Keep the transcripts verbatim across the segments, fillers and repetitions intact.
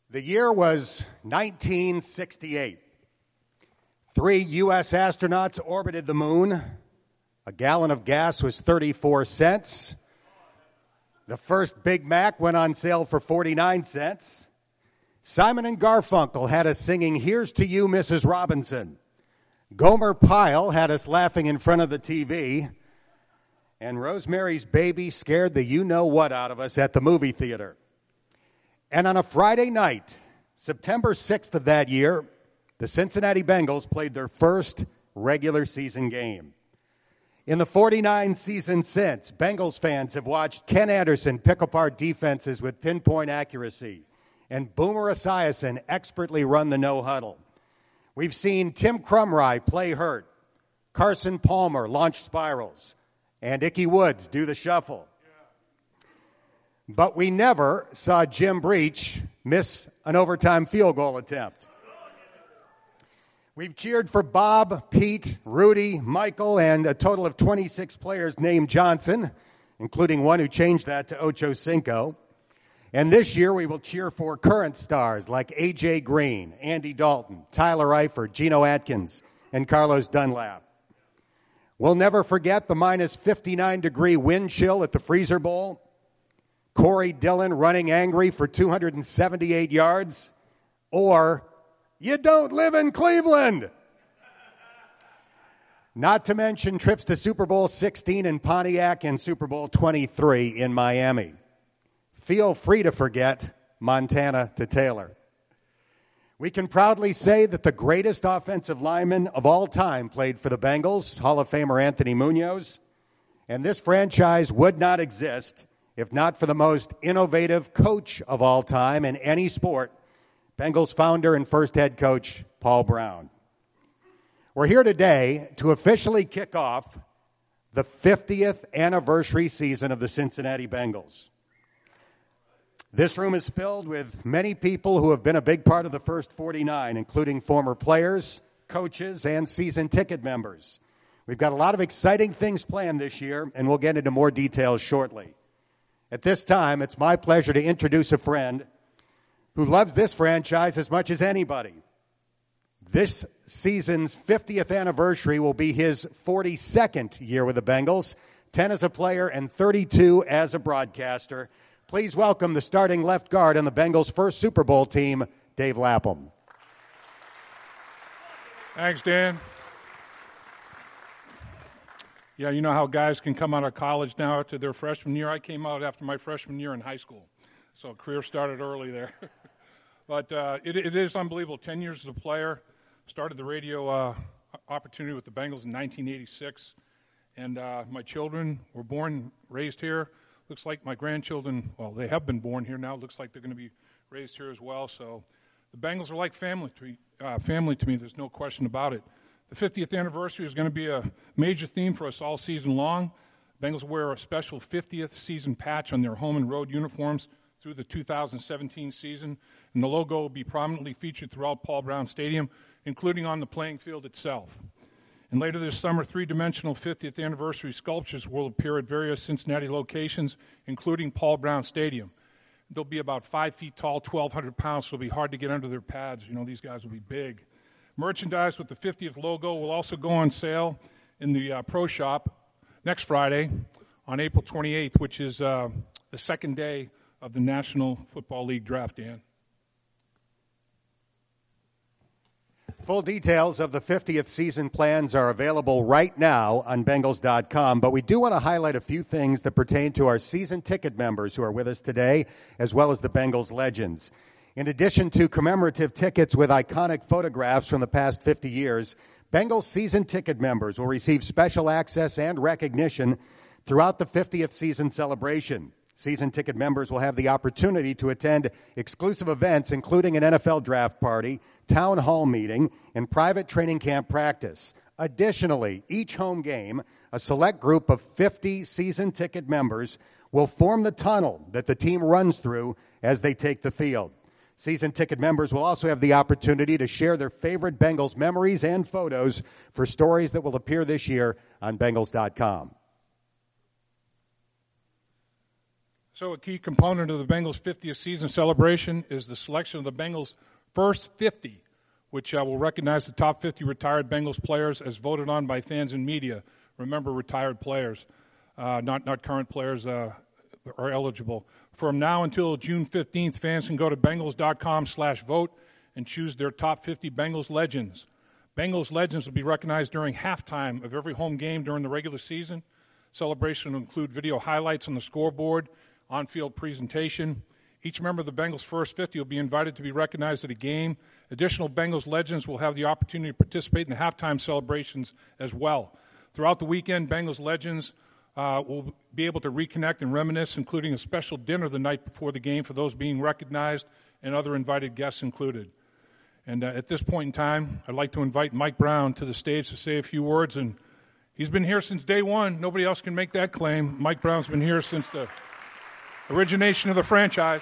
The year was nineteen sixty-eight. Three U S astronauts orbited the moon. A gallon of gas was thirty-four cents. The first Big Mac went on sale for forty-nine cents. Simon and Garfunkel had us singing "Here's to You, Missus Robinson." Gomer Pyle had us laughing in front of the T V. And Rosemary's Baby scared the you-know-what out of us at the movie theater. And on a Friday night, September sixth of that year, the Cincinnati Bengals played their first regular season game. In the forty-nine seasons since, Bengals fans have watched Ken Anderson pick apart defenses with pinpoint accuracy and Boomer Esiason expertly run the no-huddle. We've seen Tim Krumrie play hurt, Carson Palmer launch spirals, and Ickey Woods do the shuffle. But we never saw Jim Breach miss an overtime field goal attempt. We've cheered for Bob, Pete, Rudy, Michael, and a total of twenty-six players named Johnson, including one who changed that to Ocho Cinco. And this year we will cheer for current stars like A J Green, Andy Dalton, Tyler Eifert, Geno Atkins, and Carlos Dunlap. We'll never forget the minus fifty-nine degree wind chill at the Freezer Bowl, Corey Dillon running angry for two hundred seventy-eight yards, or you don't live in Cleveland. Not to mention trips to Super Bowl sixteen in Pontiac and Super Bowl twenty-three in Miami. Feel free to forget Montana to Taylor. We can proudly say that the greatest offensive lineman of all time played for the Bengals, Hall of Famer Anthony Munoz, and this franchise would not exist if not for the most innovative coach of all time in any sport, Bengals founder and first head coach, Paul Brown. We're here today to officially kick off the fiftieth anniversary season of the Cincinnati Bengals. This room is filled with many people who have been a big part of the first forty-nine, including former players, coaches, and season ticket members. We've got a lot of exciting things planned this year, and we'll get into more details shortly. At this time, it's my pleasure to introduce a friend who loves this franchise as much as anybody. This season's fiftieth anniversary will be his forty-second year with the Bengals, ten as a player and thirty-two as a broadcaster. Please welcome the starting left guard on the Bengals' first Super Bowl team, Dave Lapham. Thanks, Dan. Yeah, you know how guys can come out of college now to their freshman year? I came out after my freshman year in high school, so career started early there. But uh, it, it is unbelievable. Ten years as a player, started the radio uh, opportunity with the Bengals in nineteen eighty-six, and uh, my children were born, raised here. Looks like my grandchildren, well, they have been born here now. Looks like they're going to be raised here as well. So the Bengals are like family to me, uh, family to me. There's no question about it. The fiftieth anniversary is going to be a major theme for us all season long. Bengals wear a special fiftieth season patch on their home and road uniforms through the two thousand seventeen season, and the logo will be prominently featured throughout Paul Brown Stadium, including on the playing field itself. And later this summer, three-dimensional fiftieth anniversary sculptures will appear at various Cincinnati locations, including Paul Brown Stadium. They'll be about five feet tall, twelve hundred pounds, so it'll be hard to get under their pads. You know, these guys will be big. Merchandise with the fiftieth logo will also go on sale in the uh, Pro Shop next Friday on April twenty-eighth, which is uh, the second day of the National Football League draft, Dan. Full details of the fiftieth season plans are available right now on Bengals dot com, but we do want to highlight a few things that pertain to our season ticket members who are with us today, as well as the Bengals legends. In addition to commemorative tickets with iconic photographs from the past fifty years, Bengals season ticket members will receive special access and recognition throughout the fiftieth season celebration. Season ticket members will have the opportunity to attend exclusive events, including an N F L draft party, town hall meeting, and private training camp practice. Additionally, each home game, a select group of fifty season ticket members will form the tunnel that the team runs through as they take the field. Season ticket members will also have the opportunity to share their favorite Bengals memories and photos for stories that will appear this year on Bengals dot com. So a key component of the Bengals' fiftieth season celebration is the selection of the Bengals' first fifty, which uh, will recognize the top fifty retired Bengals players as voted on by fans and media. Remember, retired players, uh, not, not current players, uh, are eligible. From now until June fifteenth, fans can go to Bengals.com slash vote and choose their top fifty Bengals legends. Bengals legends will be recognized during halftime of every home game during the regular season. Celebration will include video highlights on the scoreboard, on-field presentation. Each member of the Bengals' first fifty will be invited to be recognized at a game. Additional Bengals legends will have the opportunity to participate in the halftime celebrations as well. Throughout the weekend, Bengals legends uh, will be able to reconnect and reminisce, including a special dinner the night before the game for those being recognized and other invited guests included. And uh, at this point in time, I'd like to invite Mike Brown to the stage to say a few words. And he's been here since day one. Nobody else can make that claim. Mike Brown's been here since the origination of the franchise.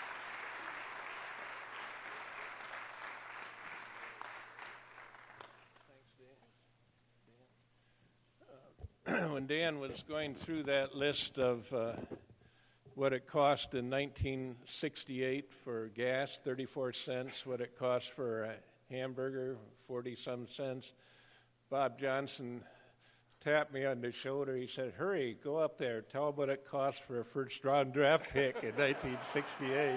When Dan was going through that list of uh, what it cost in nineteen sixty-eight for gas, thirty-four cents, what it cost for a hamburger, forty-some cents, Bob Johnson tapped me on the shoulder. He said, "Hurry, go up there. Tell them what it cost for a first-round draft pick in nineteen sixty-eight."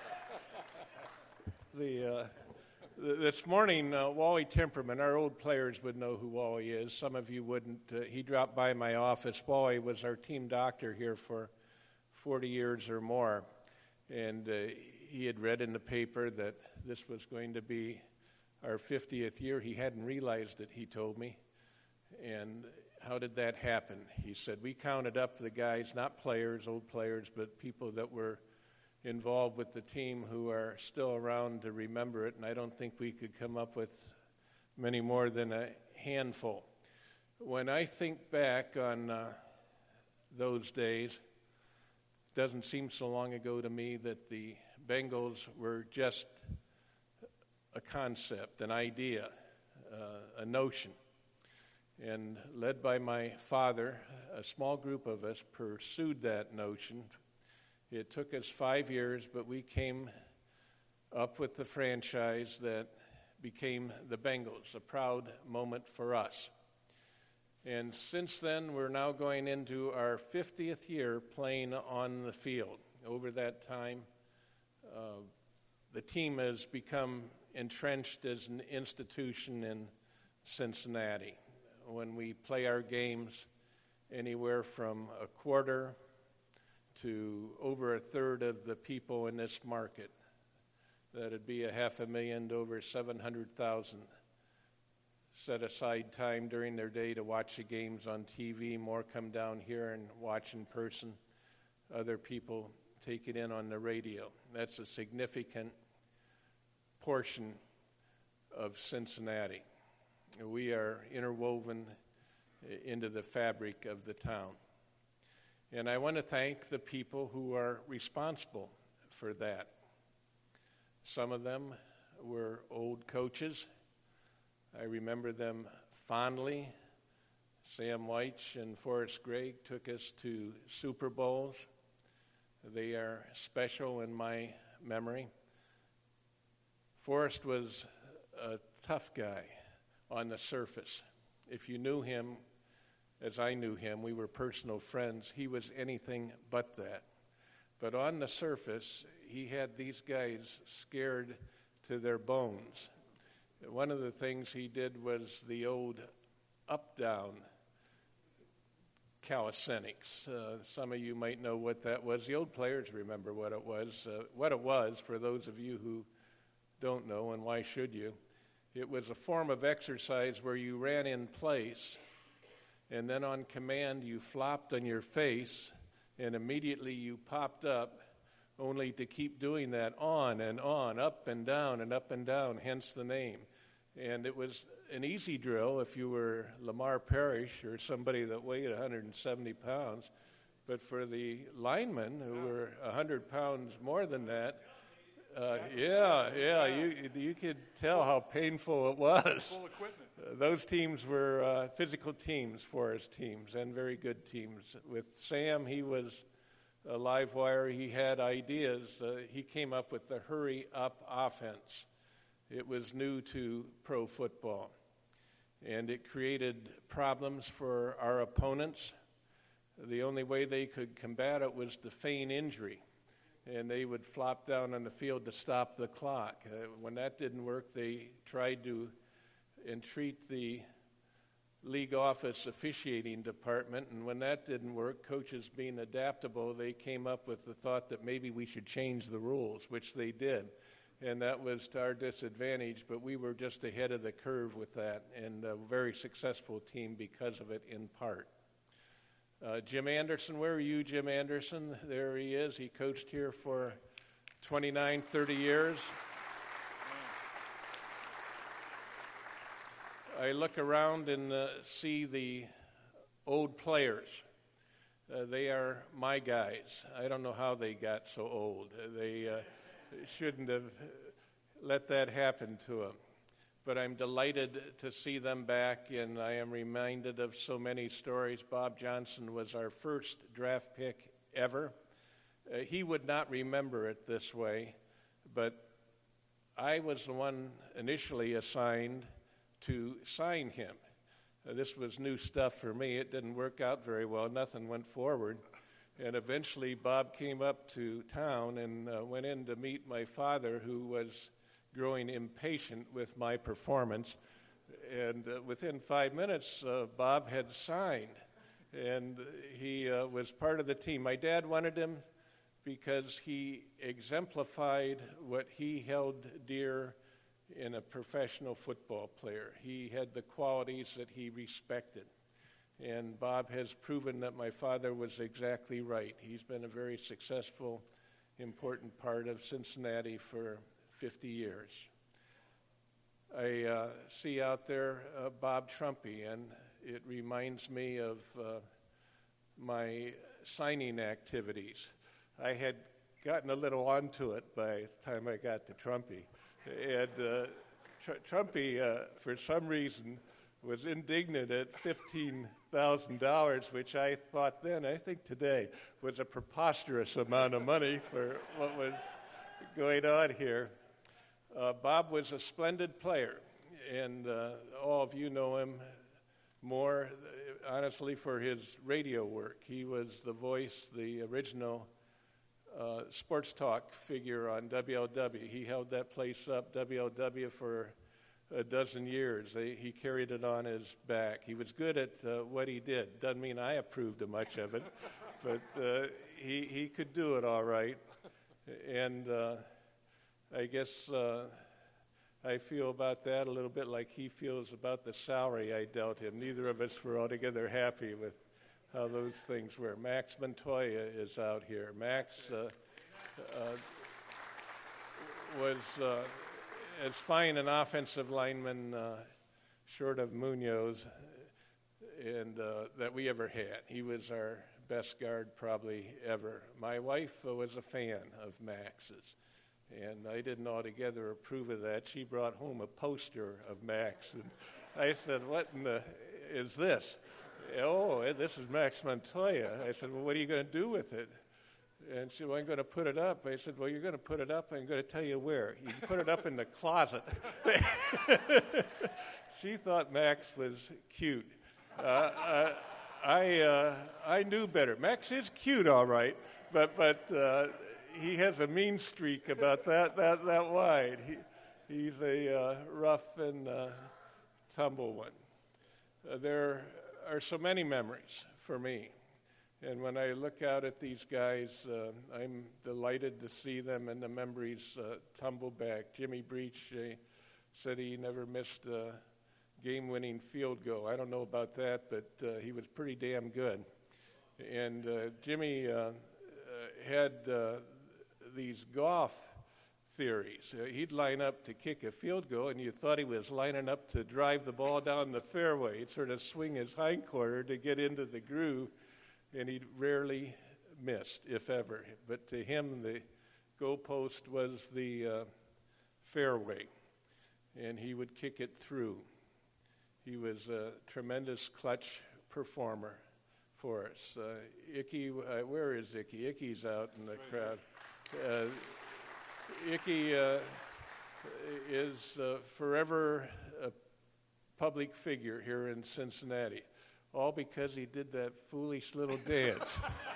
the... Uh, This morning, uh, Wally Temperman, our old players would know who Wally is. Some of you wouldn't. Uh, he dropped by my office. Wally was our team doctor here for forty years or more. And uh, he had read in the paper that this was going to be our fiftieth year. He hadn't realized it, he told me. And how did that happen? He said, we counted up the guys, not players, old players, but people that were involved with the team who are still around to remember it, and I don't think we could come up with many more than a handful. When I think back on uh, those days, it doesn't seem so long ago to me that the Bengals were just a concept, an idea, uh, a notion. And led by my father, a small group of us pursued that notion. It took us five years, but we came up with the franchise that became the Bengals, a proud moment for us. And since then, we're now going into our fiftieth year playing on the field. Over that time, uh, the team has become entrenched as an institution in Cincinnati. When we play our games, anywhere from a quarter to over a third of the people in this market, that'd be a half a million to over seven hundred thousand, set aside time during their day to watch the games on T V. More come down here and watch in person. Other people take it in on the radio. That's a significant portion of Cincinnati. We are interwoven into the fabric of the town. And I want to thank the people who are responsible for that. Some of them were old coaches. I remember them fondly. Sam Weich and Forrest Gregg took us to Super Bowls. They are special in my memory. Forrest was a tough guy on the surface. If you knew him as I knew him, we were personal friends, he was anything but that. But on the surface, he had these guys scared to their bones. One of the things he did was the old up-down calisthenics. Uh, some of you might know what that was. The old players remember what it was. Uh, what it was, for those of you who don't know, and why should you? It was a form of exercise where you ran in place, and then on command you flopped on your face, and immediately you popped up, only to keep doing that on and on, up and down and up and down, hence the name. And it was an easy drill if you were Lamar Parrish or somebody that weighed one hundred seventy pounds. But for the linemen who were one hundred pounds more than that, uh, yeah, yeah, you you could tell how painful it was. Full equipment. Uh, those teams were uh, physical teams, Forrest teams, and very good teams. With Sam, he was uh, live wire, he had ideas. Uh, he came up with the hurry-up offense. It was new to pro football, and it created problems for our opponents. The only way they could combat it was to feign injury, and they would flop down on the field to stop the clock. Uh, when that didn't work, they tried to entreat the league office officiating department, and when that didn't work, coaches being adaptable, they came up with the thought that maybe we should change the rules, which they did. And that was to our disadvantage, but we were just ahead of the curve with that, and a very successful team because of it in part. Uh, Jim Anderson, where are you, Jim Anderson? There he is. He coached here for twenty-nine, thirty years. I look around and uh, see the old players. Uh, they are my guys. I don't know how they got so old. They uh, shouldn't have let that happen to them. But I'm delighted to see them back, and I am reminded of so many stories. Bob Johnson was our first draft pick ever. Uh, he would not remember it this way, but I was the one initially assigned to sign him. Uh, this was new stuff for me. It didn't work out very well. Nothing went forward. And eventually Bob came up to town and uh, went in to meet my father, who was growing impatient with my performance. And uh, within five minutes, uh, Bob had signed. And he uh, was part of the team. My dad wanted him because he exemplified what he held dear in a professional football player. He had the qualities that he respected. And Bob has proven that my father was exactly right. He's been a very successful, important part of Cincinnati for fifty years. I uh, see out there uh, Bob Trumpy, and it reminds me of uh, my signing activities. I had gotten a little onto it by the time I got to Trumpy. And uh, Tr- Trumpy, uh, for some reason, was indignant at fifteen thousand dollars, which I thought then, I think today, was a preposterous amount of money for what was going on here. Uh, Bob was a splendid player, and uh, all of you know him more, honestly, for his radio work. He was the voice, the original uh, sports talk figure on W L W. He held that place up, W L W, for a dozen years. He carried it on his back. He was good at uh, what he did. Doesn't mean I approved of much of it, but uh, he he could do it all right. And uh, I guess uh, I feel about that a little bit like he feels about the salary I dealt him. Neither of us were altogether happy with how those things were. Max Montoya is out here. Max uh, uh, was uh, as fine an offensive lineman, uh, short of Munoz, and uh, that we ever had. He was our best guard probably ever. My wife uh, was a fan of Max's, and I didn't altogether approve of that. She brought home a poster of Max, and I said, "What in the is this?" "Oh, this is Max Montoya." I said, "Well, what are you going to do with it?" And she said, "Well, I'm going to put it up." I said, "Well, you're going to put it up. I'm going to tell you where. You can put it up in the closet." She thought Max was cute. Uh, uh, I uh, I knew better. Max is cute, all right, but but uh, he has a mean streak about that that that wide. He he's a uh, rough and uh, tumble one. Uh, there are so many memories for me. And when I look out at these guys, uh, I'm delighted to see them, and the memories uh, tumble back. Jimmy Breach uh, said he never missed a game-winning field goal. I don't know about that, but uh, he was pretty damn good. And uh, Jimmy uh, uh, had uh, these golf theories. Uh, he'd line up to kick a field goal, and you thought he was lining up to drive the ball down the fairway. He'd sort of swing his hindquarter to get into the groove, and he rarely missed, if ever. But to him, the goalpost was the uh, fairway, and he would kick it through. He was a tremendous clutch performer for us. Uh, Icky, uh, where is Icky? Icky's out in the crowd. Uh, Icky uh, is uh, forever a public figure here in Cincinnati, all because he did that foolish little dance.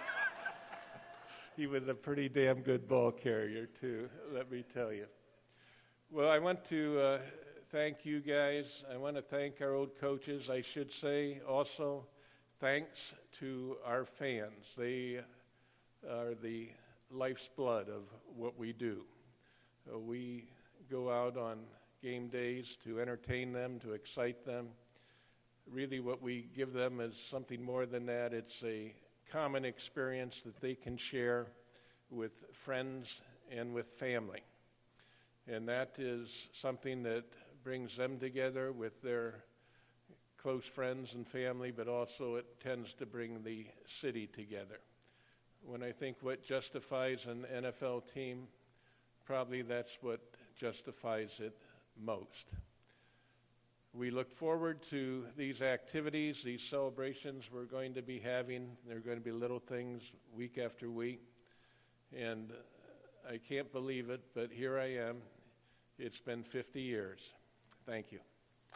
He was a pretty damn good ball carrier, too, let me tell you. Well, I want to uh, thank you guys. I want to thank our old coaches. I should say also thanks to our fans. They are the life's blood of what we do. Uh, we go out on game days to entertain them, to excite them. Really what we give them is something more than that. It's a common experience that they can share with friends and with family. And that is something that brings them together with their close friends and family, but also it tends to bring the city together. When I think what justifies an N F L team, probably that's what justifies it most. We look forward to these activities, these celebrations we're going to be having. There are going to be little things week after week. And I can't believe it, but here I am. It's been fifty years. Thank you.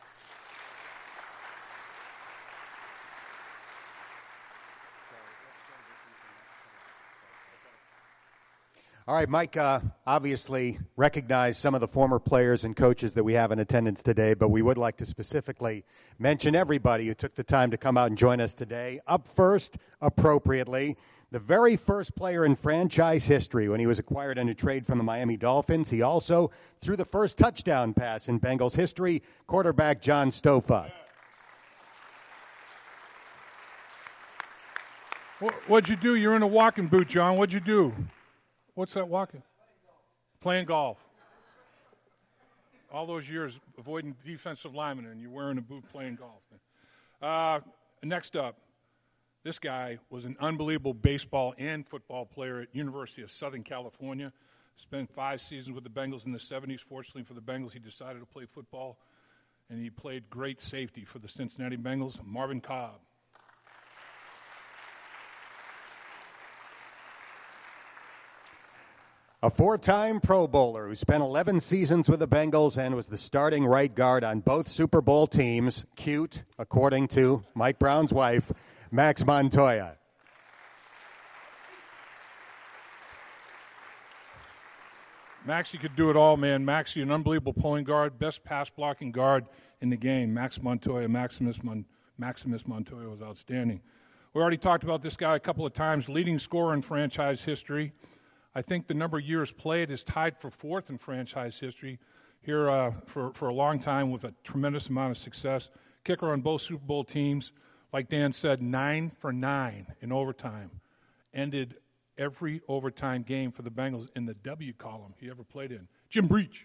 All right, Mike uh, obviously recognized some of the former players and coaches that we have in attendance today, but we would like to specifically mention everybody who took the time to come out and join us today. Up first, appropriately, the very first player in franchise history when he was acquired in a trade from the Miami Dolphins. He also threw the first touchdown pass in Bengals history, quarterback John Stofa. What'd you do? You're in a walking boot, John. What'd you do? What's that walking? Playing golf. All those years avoiding defensive linemen, and you're wearing a boot playing golf. Uh, next up, this guy was an unbelievable baseball and football player at University of Southern California. Spent five seasons with the Bengals in the seventies. Fortunately for the Bengals, he decided to play football, and he played great safety for the Cincinnati Bengals, Marvin Cobb. A four-time Pro Bowler who spent eleven seasons with the Bengals and was the starting right guard on both Super Bowl teams. Cute, according to Mike Brown's wife, Max Montoya. Maxie could do it all, man. Maxie, an unbelievable pulling guard, best pass-blocking guard in the game. Max Montoya, Maximus, Mon- Maximus Montoya was outstanding. We already talked about this guy a couple of times, leading scorer in franchise history. I think the number of years played is tied for fourth in franchise history here uh, for, for a long time with a tremendous amount of success. Kicker on both Super Bowl teams. Like Dan said, nine for nine in overtime. Ended every overtime game for the Bengals in the W column he ever played in. Jim Breach.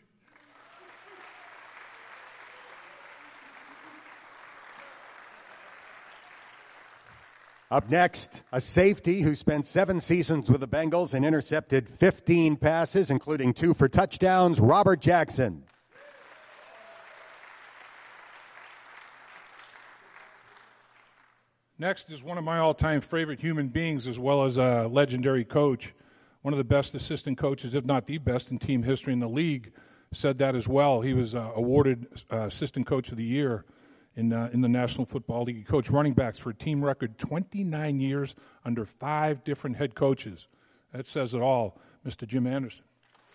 Up next, a safety who spent seven seasons with the Bengals and intercepted fifteen passes, including two for touchdowns, Robert Jackson. Next is one of my all-time favorite human beings as well as a legendary coach. One of the best assistant coaches, if not the best in team history in the league, said that as well. He was uh, awarded uh, Assistant Coach of the Year in uh, in the National Football League. He coached running backs for a team record twenty-nine years under five different head coaches. That says it all, Mister Jim Anderson.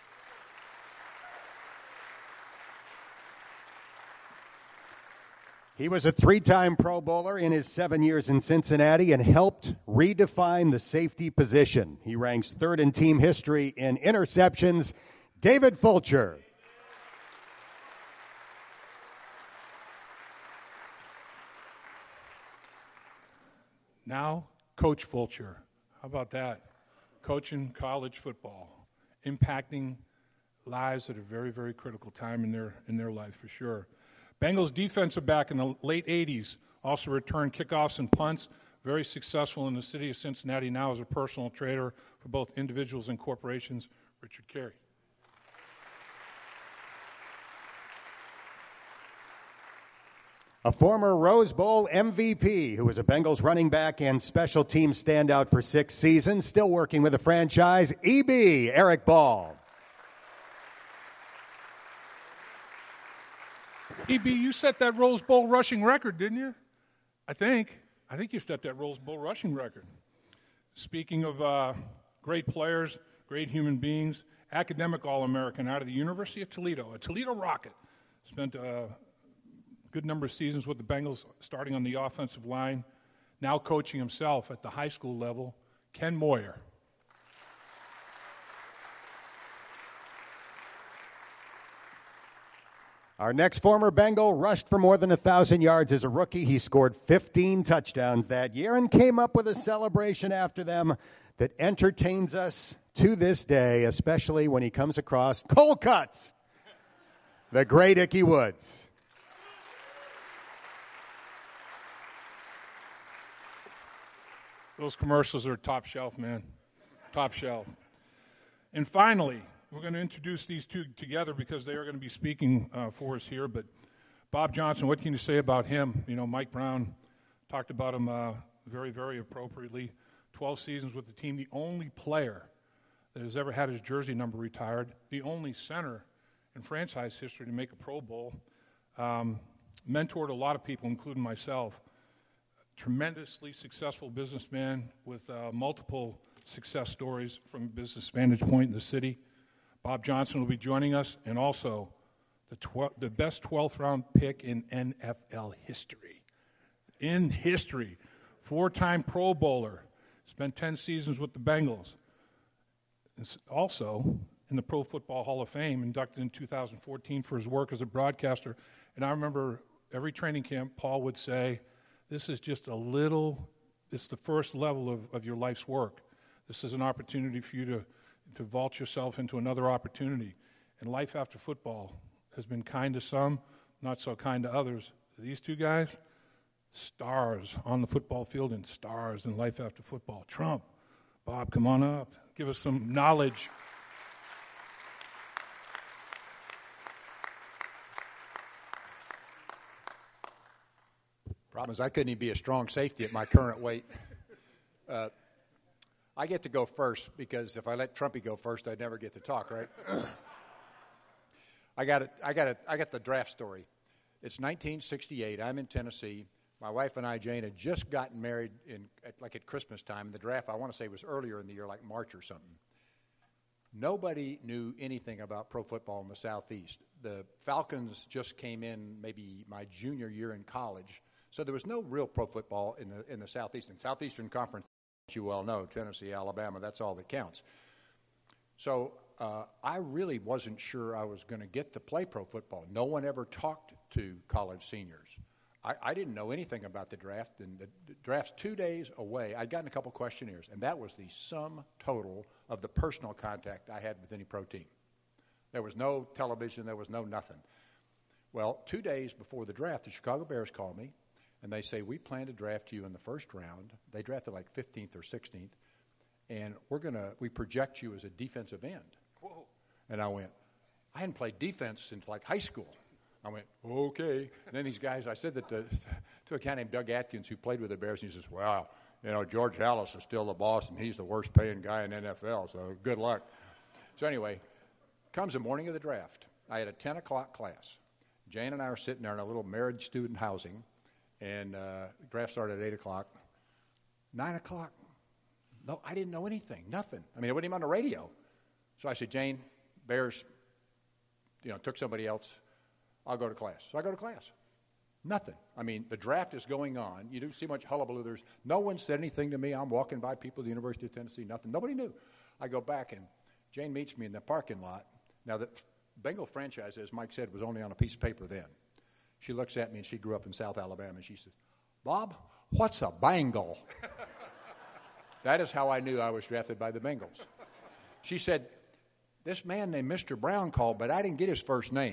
He was a three-time Pro Bowler in his seven years in Cincinnati and helped redefine the safety position. He ranks third in team history in interceptions. David Fulcher. Now, Coach Fulcher. How about that? Coaching college football, impacting lives at a very, very critical time in their in their life for sure. Bengals defensive back in the late eighties also returned kickoffs and punts. Very successful in the city of Cincinnati now as a personal trainer for both individuals and corporations. Richard Carey. A former Rose Bowl M V P who was a Bengals running back and special teams standout for six seasons, still working with the franchise, E B, Eric Ball. E B, you set that Rose Bowl rushing record, didn't you? I think. I think you set that Rose Bowl rushing record. Speaking of uh, great players, great human beings, academic All-American out of the University of Toledo, a Toledo Rocket. Spent a good number of seasons with the Bengals, starting on the offensive line, now coaching himself at the high school level, Ken Moyer. Our next former Bengal rushed for more than one thousand yards as a rookie. He scored fifteen touchdowns that year and came up with a celebration after them that entertains us to this day, especially when he comes across cold cuts, the great Ickey Woods. Those commercials are top shelf, man. Top shelf. And finally, we're going to introduce these two together because they are going to be speaking uh, for us here. But Bob Johnson, what can you say about him? You know, Mike Brown talked about him uh, very, very appropriately. twelve seasons with the team, the only player that has ever had his jersey number retired, the only center in franchise history to make a Pro Bowl. Um, mentored a lot of people, including myself. Tremendously successful businessman with uh, multiple success stories from a business vantage point in the city. Bob Johnson will be joining us, and also the tw- the best twelfth round pick in N F L history. In history, four-time Pro Bowler, spent ten seasons with the Bengals. Also in the Pro Football Hall of Fame, inducted in two thousand fourteen for his work as a broadcaster. And I remember every training camp, Paul would say, this is just a little, it's the first level of, of your life's work. This is an opportunity for you to, to vault yourself into another opportunity. And life after football has been kind to some, not so kind to others. These two guys, stars on the football field and stars in life after football. Trump, Bob, come on up. Give us some knowledge. Problem is I couldn't even be a strong safety at my current weight. Uh, I get to go first because if I let Trumpy go first, I'd never get to talk, right? I got it. I got it. I got the draft story. It's nineteen sixty-eight. I'm in Tennessee. My wife and I, Jane, had just gotten married in at, like at Christmas time. The draft, I want to say, was earlier in the year, like March or something. Nobody knew anything about pro football in the Southeast. The Falcons just came in maybe my junior year in college. So there was no real pro football in the in the Southeast. In Southeastern Conference, you well know, Tennessee, Alabama, that's all that counts. So uh, I really wasn't sure I was going to get to play pro football. No one ever talked to college seniors. I, I didn't know anything about the draft, and the, the draft's two days away. I'd gotten a couple questionnaires, and that was the sum total of the personal contact I had with any pro team. There was no television. There was no nothing. Well, two days before the draft, the Chicago Bears called me, and they say, we plan to draft you in the first round. They drafted like fifteenth or sixteenth, and we're going to, we project you as a defensive end. Whoa. And I went, I hadn't played defense since like high school. I went, okay. And then these guys, I said that to, to a guy named Doug Atkins who played with the Bears, and he says, wow, you know, George Halas is still the boss, and he's the worst paying guy in N F L, so good luck. So anyway, comes the morning of the draft. I had a ten o'clock class. Jane and I are sitting there in a little married student housing, and uh, the draft started at eight o'clock. nine o'clock, no, I didn't know anything, nothing. I mean, it wasn't even on the radio. So I said, Jane, Bears, you know, took somebody else. I'll go to class. So I go to class. Nothing. I mean, the draft is going on. You do see much hullabaloo. There's no one said anything to me. I'm walking by people at the University of Tennessee, nothing. Nobody knew. I go back, and Jane meets me in the parking lot. Now, the Bengal franchise, as Mike said, was only on a piece of paper then. She looks at me, and she grew up in South Alabama, and she says, Bob, what's a Bengal? That is how I knew I was drafted by the Bengals. She said, this man named Mister Brown called, but I didn't get his first name.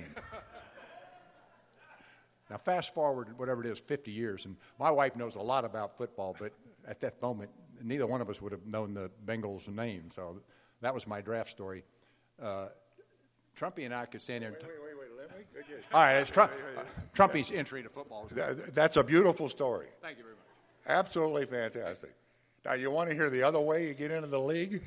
Now, fast forward, whatever it is, fifty years, and my wife knows a lot about football, but at that moment, neither one of us would have known the Bengals' name. So that was my draft story. Uh, Trumpy and I could stand there. Wait, and wait, wait, wait. Let me All right, it's Trump, uh, Trumpy's entry into football. That, that's a beautiful story. Thank you very much. Absolutely fantastic. Now, you want to hear the other way you get into the league?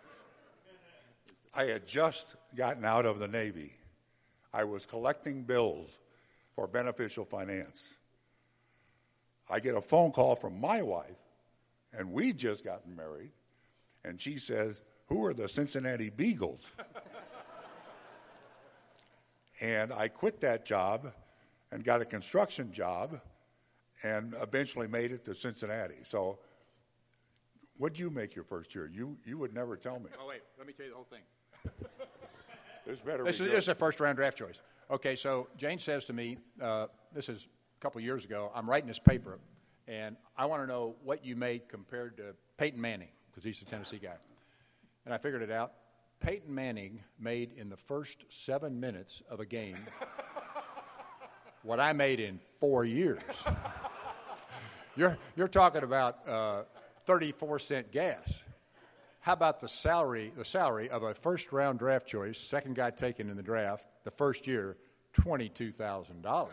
I had just gotten out of the Navy. I was collecting bills for beneficial finance. I get a phone call from my wife, and we'd just gotten married, and she says, "Who are the Cincinnati Beagles?" And I quit that job and got a construction job and eventually made it to Cincinnati. So what'd you make your first year? You you would never tell me. Oh, wait. Let me tell you the whole thing. This better This be is, good. this is a first-round draft choice. Okay, so Jane says to me, uh, this is a couple years ago, I'm writing this paper, and I want to know what you made compared to Peyton Manning, because he's a Tennessee guy. And I figured it out. Peyton Manning made in the first seven minutes of a game what I made in four years. You're, you're talking about uh, thirty-four cent gas. How about the salary, the salary of a first-round draft choice, second guy taken in the draft, the first year, twenty-two thousand dollars?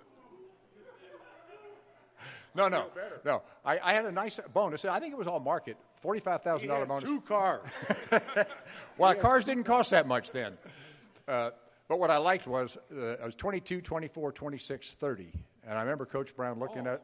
No, no, no. I, I had a nice bonus. I think it was all market, forty-five thousand dollars bonus. Two cars. Well, cars didn't cost that much then. Uh, but what I liked was uh, I was twenty-two, twenty-four, twenty-six, thirty. And I remember Coach Brown looking Oh, at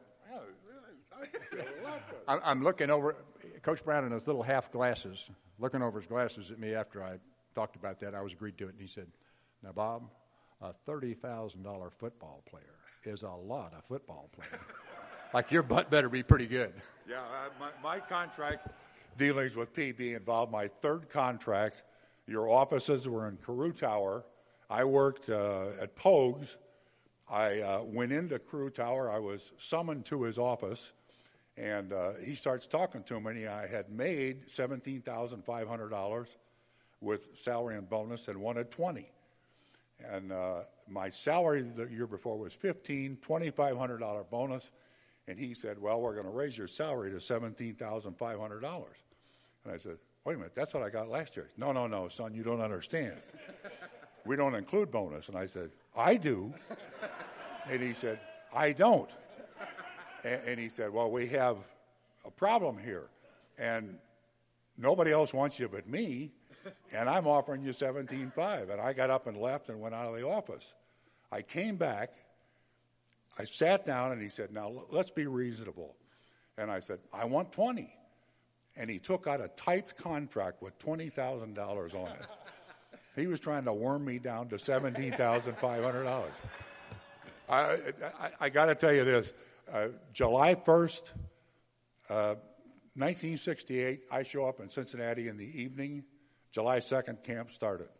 I'm, I'm looking over, Coach Brown in those little half glasses, looking over his glasses at me after I talked about that. I was agreed to it. And he said, "Now, Bob, a thirty thousand dollars football player is a lot of football player. Like, your butt better be pretty good." Yeah, uh, my, my contract dealings with P B involved my third contract. Your offices were in Carew Tower. I worked uh, at Pogues. I uh, went into Carew Tower. I was summoned to his office, and uh, he starts talking to me. I had made seventeen thousand five hundred dollars with salary and bonus and wanted twenty. And uh, my salary the year before was fifteen, twenty-five hundred dollars bonus. And he said, "Well, we're going to raise your salary to seventeen thousand five hundred dollars. And I said, "Wait a minute, that's what I got last year." "No, no, no, son, you don't understand. We don't include bonus." And I said, "I do." And he said, "I don't." And, and he said, "Well, we have a problem here. And nobody else wants you but me. And I'm offering you seventeen five." And I got up and left and went out of the office. I came back. I sat down, and he said, "Now, let's be reasonable." And I said, "I want twenty." And he took out a typed contract with twenty thousand dollars on it. He was trying to worm me down to seventeen thousand five hundred dollars. I, I, I got to tell you this. Uh, July first, uh, nineteen sixty-eight, I show up in Cincinnati in the evening. July second, camp started.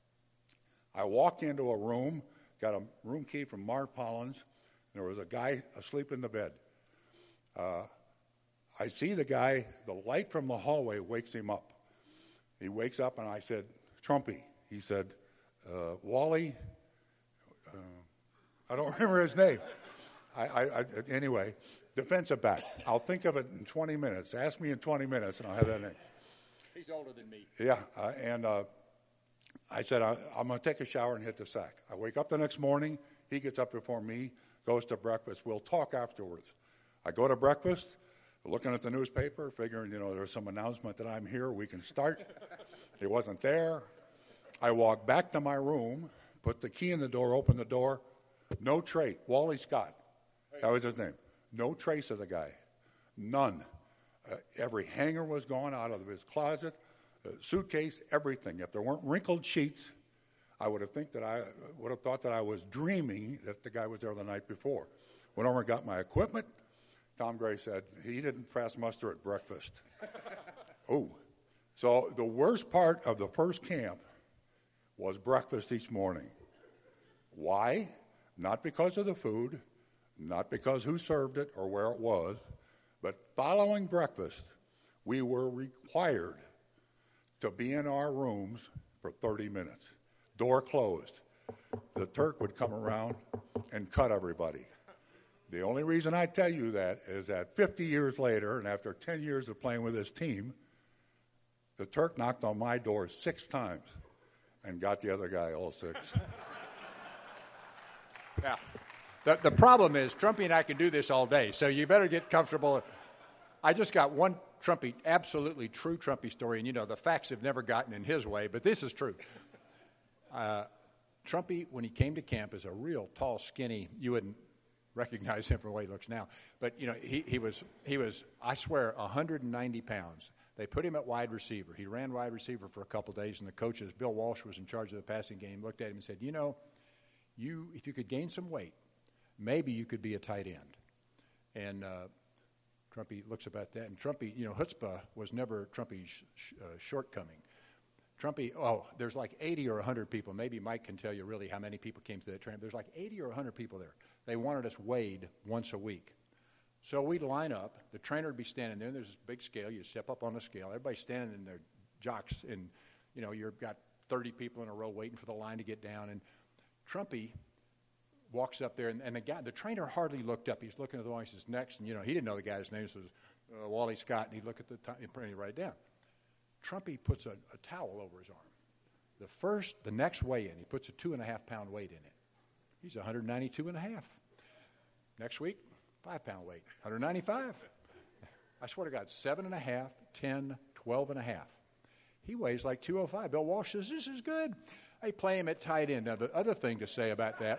I walked into a room, got a room key from Mark Pollins. There was a guy asleep in the bed. Uh, I see the guy, the light from the hallway wakes him up. He wakes up, and I said, "Trumpy." He said, uh, "Wally," uh, I don't remember his name. I, I, I, anyway, defensive back. I'll think of it in twenty minutes. Ask me in twenty minutes, and I'll have that name. He's older than me. Yeah, uh, and uh, I said, I, I'm going to take a shower and hit the sack. I wake up the next morning. He gets up before me, goes to breakfast. We'll talk afterwards. I go to breakfast, looking at the newspaper, figuring, you know, there's some announcement that I'm here. We can start. He wasn't there. I walk back to my room, put the key in the door, open the door. No trace. Wally Scott. That was his name. No trace of the guy. None. Uh, every hanger was gone out of his closet, uh, suitcase, everything. If there weren't wrinkled sheets, I would have think that I would have thought that I was dreaming that the guy was there the night before. Went over and got my equipment. Tom Gray said he didn't pass muster at breakfast. Oh, so the worst part of the first camp was breakfast each morning. Why? Not because of the food, not because who served it or where it was, but following breakfast, we were required to be in our rooms for thirty minutes. Door closed. The Turk would come around and cut everybody. The only reason I tell you that is that fifty years later, and after ten years of playing with this team, the Turk knocked on my door six times and got the other guy all six. Now, the, the problem is Trumpy and I can do this all day, so you better get comfortable. I just got one Trumpy, absolutely true Trumpy story, and, you know, the facts have never gotten in his way, but this is true. Uh, Trumpy, when he came to camp, is a real tall, skinny, you wouldn't recognize him from the way he looks now, but, you know, he, he was, he was, I swear, one hundred ninety pounds. They put him at wide receiver. He ran wide receiver for a couple of days, and the coaches, Bill Walsh was in charge of the passing game, looked at him and said, you know, you if you could gain some weight, maybe you could be a tight end. And uh, Trumpy looks about that. And Trumpy, you know, chutzpah was never Trumpy's sh- sh- uh, shortcoming. Trumpy, oh, there's like eighty or one hundred people. Maybe Mike can tell you really how many people came to that train. There's like eighty or one hundred people there. They wanted us weighed once a week. So we'd line up. The trainer would be standing there, and there's this big scale. You step up on the scale. Everybody's standing in their jocks, and, you know, you've got thirty people in a row waiting for the line to get down. And Trumpy walks up there, and, and the guy, the trainer hardly looked up. He's looking at the one. He says, next, and, you know, he didn't know the guy's name. He says, uh, Wally Scott, and he'd look at the time and he'd write it down. Trumpy puts a, a towel over his arm. The first, the next weigh-in, he puts a two and a half pound weight in it. He's one hundred ninety-two and a half. Next week, five pound weight, one hundred ninety-five. I swear to God, seven and a half, ten, twelve and a half. He weighs like two oh five. Bill Walsh says, this is good. I play him at tight end. Now, the other thing to say about that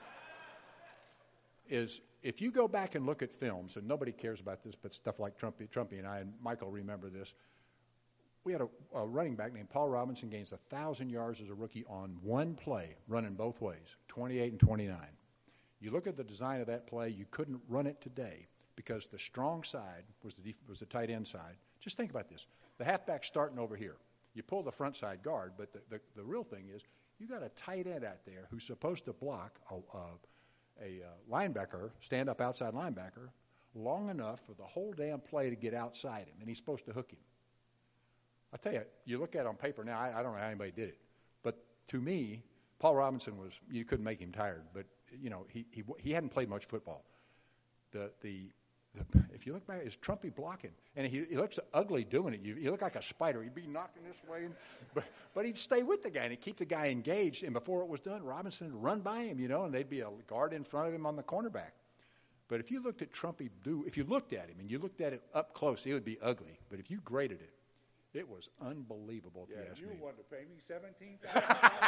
is if you go back and look at films, and nobody cares about this, but stuff like Trumpy, Trumpy and I, and Michael remember this, we had a, a running back named Paul Robinson gains one thousand yards as a rookie on one play, running both ways, twenty-eight and twenty-nine. You look at the design of that play, you couldn't run it today because the strong side was the, def- was the tight end side. Just think about this. The halfback's starting over here. You pull the front side guard, but the, the, the real thing is you got a tight end out there who's supposed to block a, a, a uh, linebacker, stand-up outside linebacker, long enough for the whole damn play to get outside him, and he's supposed to hook him. I tell you, you look at it on paper now, I, I don't know how anybody did it, but to me, Paul Robinson was, you couldn't make him tired, but, you know, he he, he hadn't played much football. The, the the if you look back, is Trumpy blocking? And he, he looks ugly doing it. You, you look like a spider. He'd be knocking this way, and, but but he'd stay with the guy and he'd keep the guy engaged. And before it was done, Robinson would run by him, you know, and they'd be a guard in front of him on the cornerback. But if you looked at Trumpy do, if you looked at him and you looked at it up close, it would be ugly. But if you graded it, it was unbelievable. Yeah, if you ask you me. wanted to pay me seventeen thousand dollars.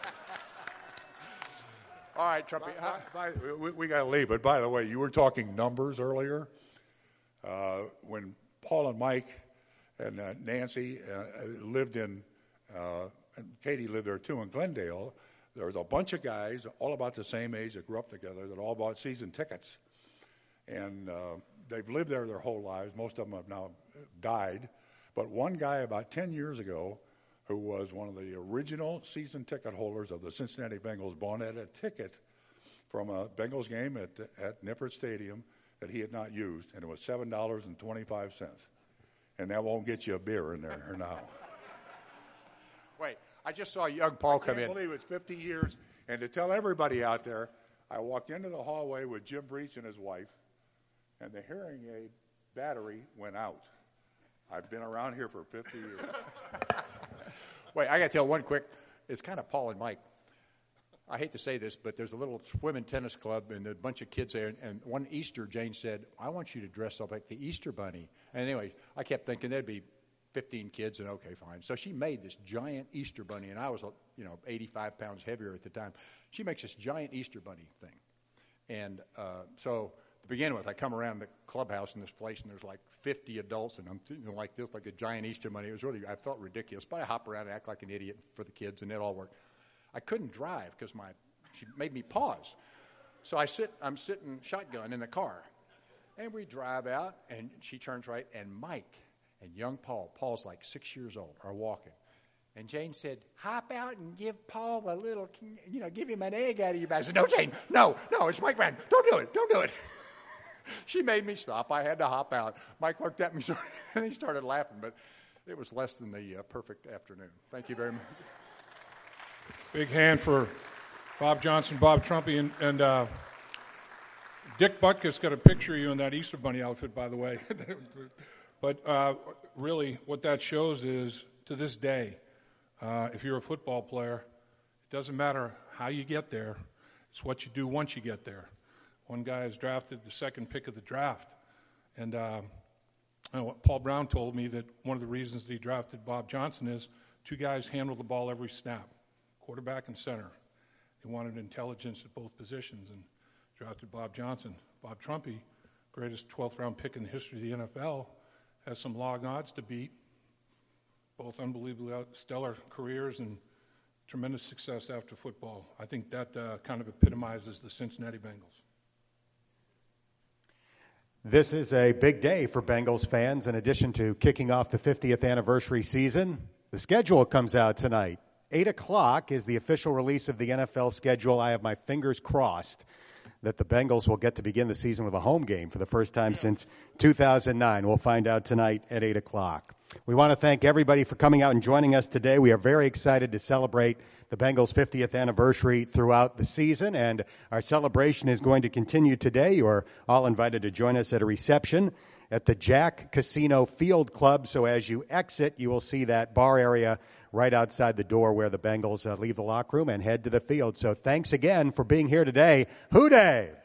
All right, Trumpy. By, by, we, we got to leave, but by the way, you were talking numbers earlier. Uh, when Paul and Mike and uh, Nancy uh, lived in, uh, and Katie lived there too in Glendale, there was a bunch of guys all about the same age that grew up together that all bought season tickets. And uh, they've lived there their whole lives. Most of them have now died. But one guy about ten years ago, who was one of the original season ticket holders of the Cincinnati Bengals, bought a ticket from a Bengals game at at Nippert Stadium that he had not used, and it was seven dollars and twenty-five cents. And that won't get you a beer in there or now. Wait, I just saw young Paul come in. I can't believe it's fifty years. And to tell everybody out there, I walked into the hallway with Jim Breach and his wife, and the hearing aid battery went out. I've been around here for fifty years. Wait, I got to tell one quick. It's kind of Paul and Mike. I hate to say this, but there's a little swim and tennis club and a bunch of kids there. And, and one Easter, Jane said, I want you to dress up like the Easter Bunny. And anyway, I kept thinking there'd be fifteen kids, and okay, fine. So she made this giant Easter Bunny, and I was, you know, eighty-five pounds heavier at the time. She makes this giant Easter Bunny thing. And uh, so to begin with, I come around the clubhouse in this place, and there's like fifty adults, and I'm sitting like this, like a giant Easter Bunny. It was really, I felt ridiculous. But I hop around and act like an idiot for the kids, and it all worked. I couldn't drive because my she made me pause. So I sit, I'm sitting shotgun in the car, and we drive out, and she turns right, and Mike and young Paul, Paul's like six years old, are walking. And Jane said, hop out and give Paul a little, you know, give him an egg out of your bag. I said, no, Jane, no, no, it's Mike Brown. Don't do it, don't do it. She made me stop. I had to hop out. Mike looked at me, and he started laughing, but it was less than the uh, perfect afternoon. Thank you very much. Big hand for Bob Johnson, Bob Trumpy, and, and uh, Dick Butkus got a picture of you in that Easter Bunny outfit, by the way. But uh, really what that shows is, to this day, uh, if you're a football player, it doesn't matter how you get there. It's what you do once you get there. One guy is drafted the second pick of the draft. And uh, you know, Paul Brown told me that one of the reasons that he drafted Bob Johnson is two guys handle the ball every snap, quarterback and center. He wanted intelligence at both positions and drafted Bob Johnson. Bob Trumpy, greatest twelfth round pick in the history of the N F L, has some log odds to beat, both unbelievably stellar careers and tremendous success after football. I think that uh, kind of epitomizes the Cincinnati Bengals. This is a big day for Bengals fans. In addition to kicking off the fiftieth anniversary season, the schedule comes out tonight. eight o'clock is the official release of the N F L schedule. I have my fingers crossed that the Bengals will get to begin the season with a home game for the first time since two thousand nine. We'll find out tonight at eight o'clock. We want to thank everybody for coming out and joining us today. We are very excited to celebrate the Bengals' fiftieth anniversary throughout the season, and our celebration is going to continue today. You are all invited to join us at a reception at the Jack Casino Field Club. So as you exit, you will see that bar area right outside the door where the Bengals uh, leave the locker room and head to the field. So thanks again for being here today. Hoo-day!